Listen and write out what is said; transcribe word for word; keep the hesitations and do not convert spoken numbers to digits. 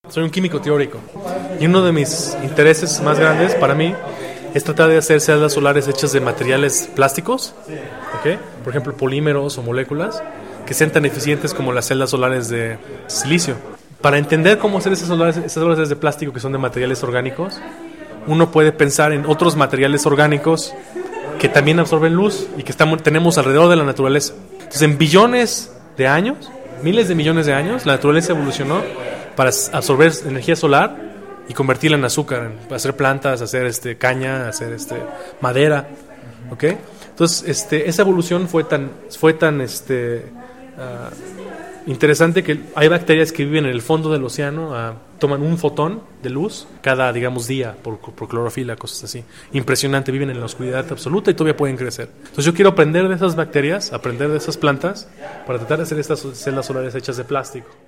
Soy un químico teórico y uno de mis intereses más grandes para mí es tratar de hacer celdas solares hechas de materiales plásticos, ¿okay? Por ejemplo, polímeros o moléculas que sean tan eficientes como las celdas solares de silicio. Para entender cómo hacer esas solares, esas solares de plástico que son de materiales orgánicos, uno puede pensar en otros materiales orgánicos que también absorben luz y que estamos, tenemos alrededor de la naturaleza. Entonces, en billones de años, miles de millones de años, la naturaleza evolucionó para absorber energía solar y convertirla en azúcar, en hacer plantas, hacer este caña, hacer este madera, ¿ok? Entonces, este, esa evolución fue tan, fue tan, este, uh, interesante que hay bacterias que viven en el fondo del océano, uh, toman un fotón de luz cada, digamos, día por, por clorofila, cosas así. Impresionante, viven en la oscuridad absoluta y todavía pueden crecer. Entonces, yo quiero aprender de esas bacterias, aprender de esas plantas para tratar de hacer estas celdas solares hechas de plástico.